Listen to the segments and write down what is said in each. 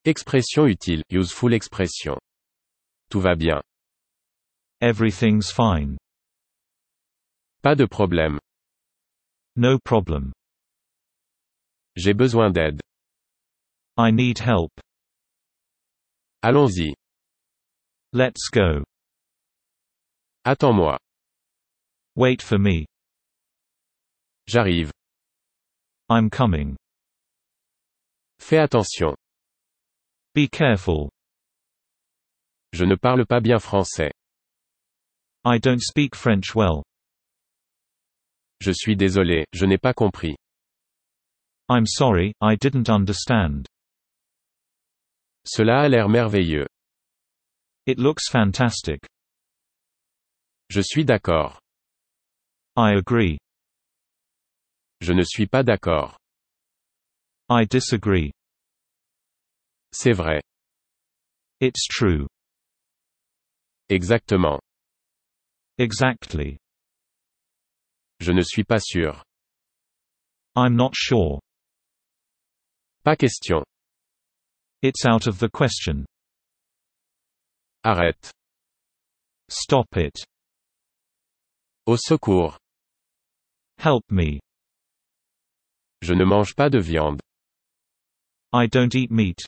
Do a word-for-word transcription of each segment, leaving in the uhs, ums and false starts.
Expression utile, useful expression. Tout va bien. Everything's fine. Pas de problème. No problem. J'ai besoin d'aide. I need help. Allons-y. Let's go. Attends-moi. Wait for me. J'arrive. I'm coming. Fais attention. Be careful. Je ne parle pas bien français. I don't speak French well. Je suis désolé, je n'ai pas compris. I'm sorry, I didn't understand. Cela a l'air merveilleux. It looks fantastic. Je suis d'accord. I agree. Je ne suis pas d'accord. I disagree. C'est vrai. It's true. Exactement. Exactly. Je ne suis pas sûr. I'm not sure. Pas question. It's out of the question. Arrête. Stop it. Au secours. Help me. Je ne mange pas de viande. I don't eat meat.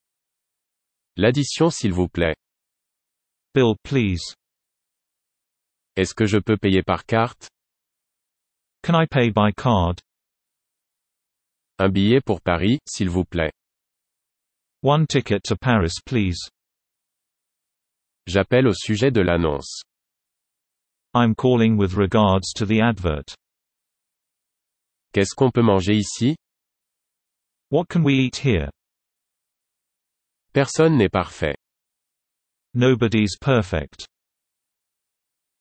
L'addition s'il vous plaît. Bill, please. Est-ce que je peux payer par carte? Can I pay by card? Un billet pour Paris, s'il vous plaît. One ticket to Paris, please. J'appelle au sujet de l'annonce. I'm calling with regards to the advert. Qu'est-ce qu'on peut manger ici? What can we eat here? Personne n'est parfait. Nobody's perfect.